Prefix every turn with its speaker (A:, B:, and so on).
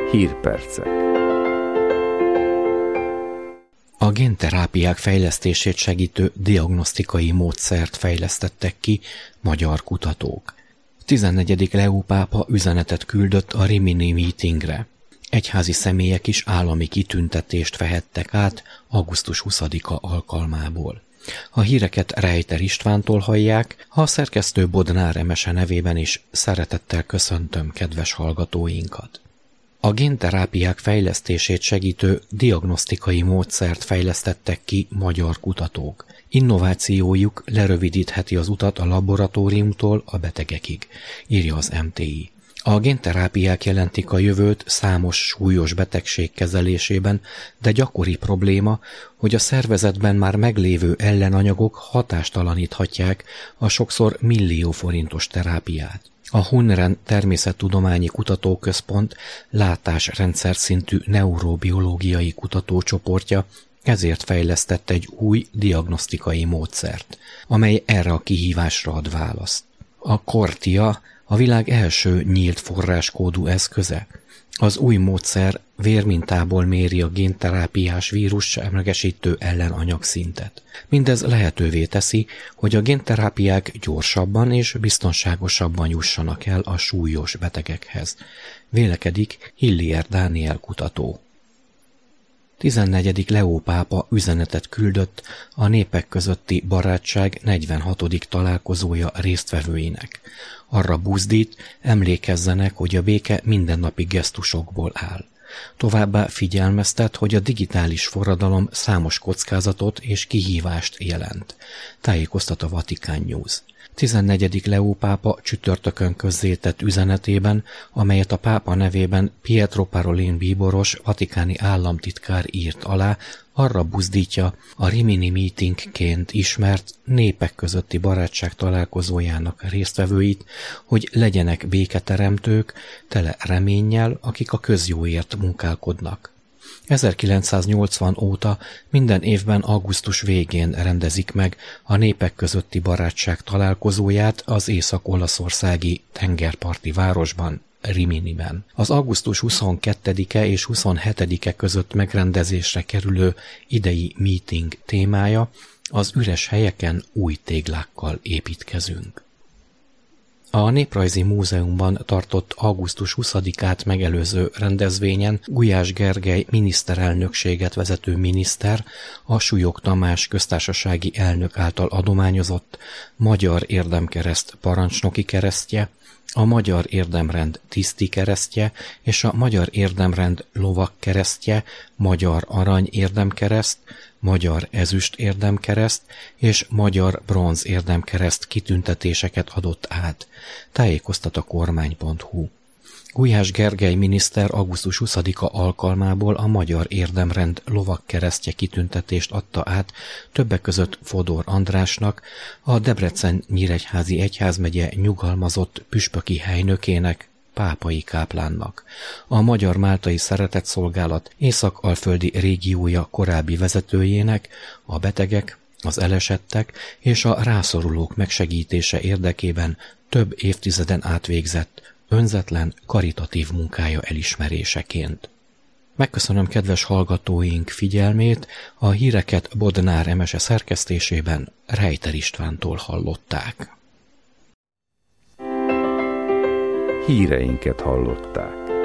A: Hírpercek.
B: A génterápiák fejlesztését segítő diagnosztikai módszert fejlesztettek ki magyar kutatók. 14. Leó pápa üzenetet küldött a Rimini Meetingre. Egyházi személyek is állami kitüntetést vehettek át augusztus 20-a alkalmából. A híreket Rejter Istvántól hallják, a szerkesztő Bodnár Emese nevében is szeretettel köszöntöm kedves hallgatóinkat. A génterápiák fejlesztését segítő diagnosztikai módszert fejlesztettek ki magyar kutatók. Innovációjuk lerövidítheti az utat a laboratóriumtól a betegekig, írja az MTI. A génterápiák jelentik a jövőt számos súlyos betegség kezelésében, de gyakori probléma, hogy a szervezetben már meglévő ellenanyagok hatástalaníthatják a sokszor millió forintos terápiát. A Hunren Természettudományi Kutatóközpont látásrendszer szintű neurobiológiai kutatócsoportja ezért fejlesztett egy új diagnosztikai módszert, amely erre a kihívásra ad választ. A CORTIA a világ első nyílt forráskódú eszköze. Az új módszer vérmintából méri a génterápiás vírus semlegesítő ellenanyagszintet. Mindez lehetővé teszi, hogy a génterápiák gyorsabban és biztonságosabban jussanak el a súlyos betegekhez. Vélekedik Hillier Dániel kutató. 14. Leó pápa üzenetet küldött a népek közötti barátság 46. találkozója résztvevőinek. Arra buzdít, emlékezzenek, hogy a béke mindennapi gesztusokból áll. Továbbá figyelmeztet, hogy a digitális forradalom számos kockázatot és kihívást jelent. Tájékoztat a Vatican News. 14. Leó pápa csütörtökön közzétett üzenetében, amelyet a pápa nevében Pietro Parolin bíboros, vatikáni államtitkár írt alá, arra buzdítja a Rimini Meetingként ismert népek közötti barátság találkozójának résztvevőit, hogy legyenek béketeremtők, tele reménnyel, akik a közjóért munkálkodnak. 1980 óta minden évben augusztus végén rendezik meg a népek közötti barátság találkozóját az észak-olaszországi tengerparti városban, Riminiben. Az augusztus 22-e és 27-e között megrendezésre kerülő idei meeting témája az üres helyeken új téglákkal építkezünk. A Néprajzi Múzeumban tartott augusztus 20-át megelőző rendezvényen Gulyás Gergely miniszterelnökséget vezető miniszter a Súlyog Tamás köztársasági elnök által adományozott Magyar Érdemkereszt parancsnoki keresztje, a Magyar Érdemrend tiszti keresztje és a Magyar Érdemrend lovak keresztje, Magyar Arany Érdemkereszt, Magyar Ezüst Érdemkereszt és Magyar Bronz Érdemkereszt kitüntetéseket adott át, tájékoztat a kormány.hu. Gulyás Gergely miniszter augusztus 20-a alkalmából a Magyar Érdemrend lovak keresztje kitüntetést adta át többek között Fodor Andrásnak, a Debrecen-Nyíregyházi egyházmegye nyugalmazott püspöki helynökének, Pápai káplánnak, a Magyar Máltai Szeretetszolgálat Észak-Alföldi régiója korábbi vezetőjének, a betegek, az elesettek és a rászorulók megsegítése érdekében több évtizeden átvégzett, önzetlen, karitatív munkája elismeréseként. Megköszönöm kedves hallgatóink figyelmét, a híreket Bodnár Emese szerkesztésében Rejter Istvántól hallották.
A: Híreinket hallották.